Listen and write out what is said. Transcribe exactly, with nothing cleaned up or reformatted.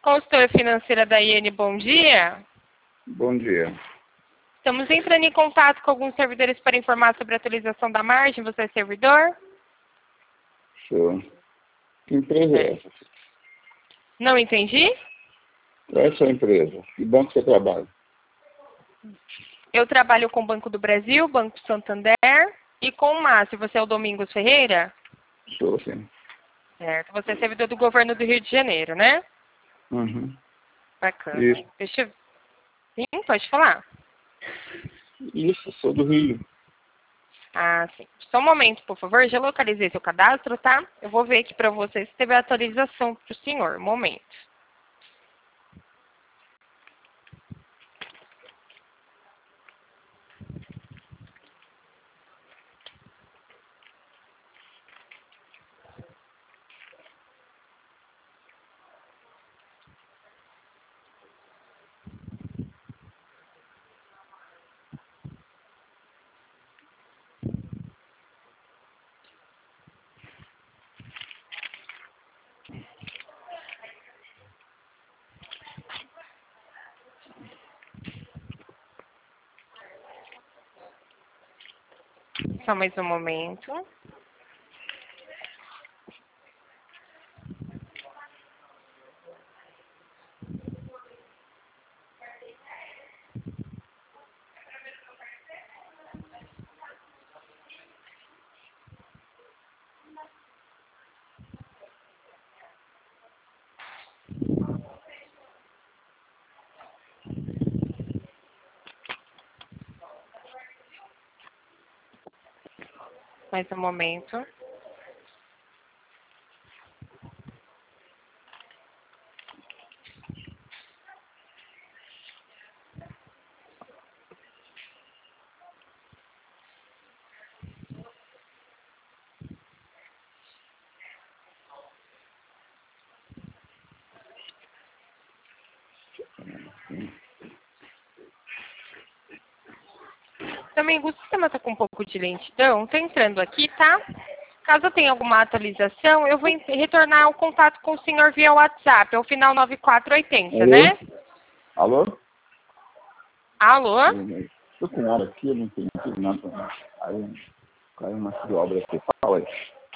Consultora financeira da Iene, bom dia. Bom dia. Estamos entrando em contato com alguns servidores para informar sobre a atualização da margem. Você é servidor? Sou. Que empresa é essa? Não entendi? Qual é a sua empresa? Que banco você trabalha? Eu trabalho com o Banco do Brasil, Banco Santander e com o Márcio. Você é o Domingos Ferreira? Sou, sim. Certo. Você é servidor do governo do Rio de Janeiro, né? Uhum. Bacana. Isso. Deixa eu... Sim, pode falar. Isso, sou do Rio. Ah, sim. Só um momento, por favor. Já localizei seu cadastro, tá? Eu vou ver aqui para você se teve atualização para o senhor. Um momento. Só mais um momento. Mais um momento. Domingo, o sistema está com um pouco de lentidão. Estou entrando aqui, tá? Caso tenha alguma atualização, eu vou retornar o contato com o senhor via WhatsApp. É o final nove quatro oito zero, Alô? né? Alô? Alô? Estou com hora aqui, eu não entendi nada. Aí caiu uma de obra aqui. Fala aí.